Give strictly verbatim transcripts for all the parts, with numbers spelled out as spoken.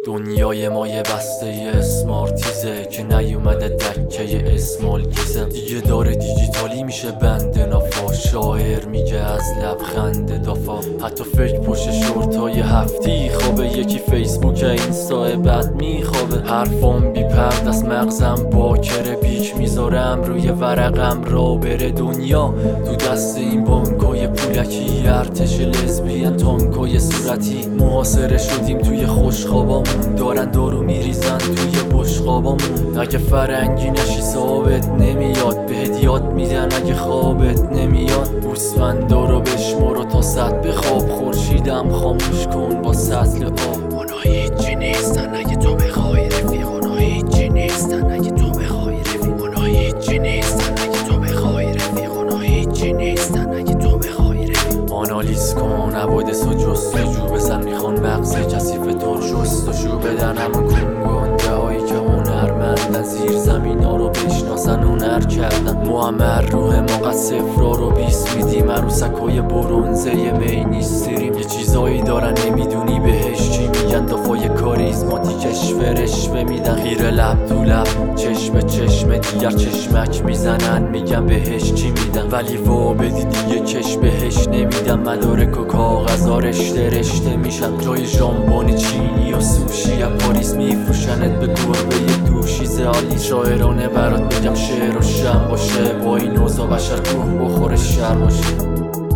دنیای ما یه بسته اسمارتیزه که نیومده دکه اسمال کیزم دیگه داره دیجیتالی میشه بنده نافا. شاعر میگه از لبخند دافا، حتی فکر پشت شورتای هفتی خوابه، یکی فیسبوک اینستا بعد میخوابه. حرفام بی پرد از مغزم باکره، پیک میذارم روی ورقم را بره دنیا تو دست این بانکای پولکی، ارتش لزبیان تانکای صورتی. محاصره شدیم توی خوشخوابامون، دارن دارو میریزن توی بشقابامون. اگه فرنگی نشی ثابت نمیاد، بهت یاد میدن اگه خوابت نمیاد. گوسفندا رو بشمار تا صد بخواب، خورشیدم خاموش کن با سطل آب. اونا هیچی نیستن اگه تو بخوای رفیق، اونا هیچی نیستن اگه تو بخوای رفیق، اونا هیچی نیستن اگه تو بخوای رفیق، اونا هیچی نیستن اگه تو بخوای رفیق. آنالیز کن حوادث و جستجو بزن، میخوان مغز کثیف تو رو شستشو بدن. همون کنگنده هایی که هنرمندن، زیر زمین ها رو بشناسن هنر کردن. معمر روح ما قد صفرا رو بیست میدیم، عروسک های برونزه می نیستیم. یه چیزایی دارن نمیدونی بهش چی میگن، دافای کاریزماتیکش فرشوه میدن. خیره لب تو لب چشم چشم دیگر چشمک میزنن، میگن بهش چی میدن، ولی وا بدی دیگه کش بهش نمیدن. مدارک و کاغذا رشته رشته میشن، جای ژامبون چینی و سوشی از پاریس میفروشنت به گربه دوشی زالی. شاعرانه برات بگم شعر و شم باشه، با این اوضاع بشر کوه بخوره شر باشه.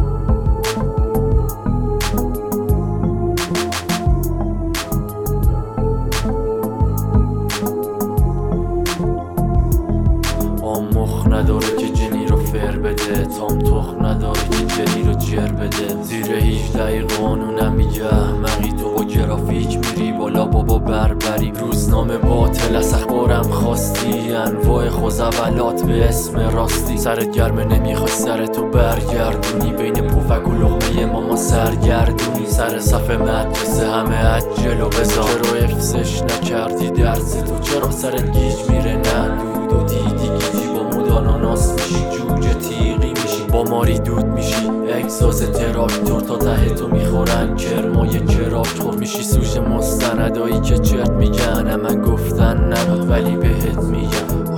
مخ نداره که جنی رو فر بده، تام تخ نداره که جنی رو جر بده. زیر هیچده قانونم میگه احمقی، تو با گرافیک میری بالا بابا بربری. روزنامه باطل از اخبارم خواستی، انواع خوزولات به اسم راستی. سرت گرمه نمیخوای سرتو برگردونی، بین پفک و لقمه ماما سرگردونی. سر صفحه مدرسه همه عجل و بزار، چرا افزش نکردی درس تو؟ چرا سرت گیج میره نه دود و دیدی گیجی؟ با مود آناناس میشی جوجه تیغی میشی، با ماری دود میشی اگزاز تراکتور تا ته تو میخورن کرمای کراکتور میشی. سوژه مستندایی که چرت میگن من گفتن نبود ولی بهت میگم.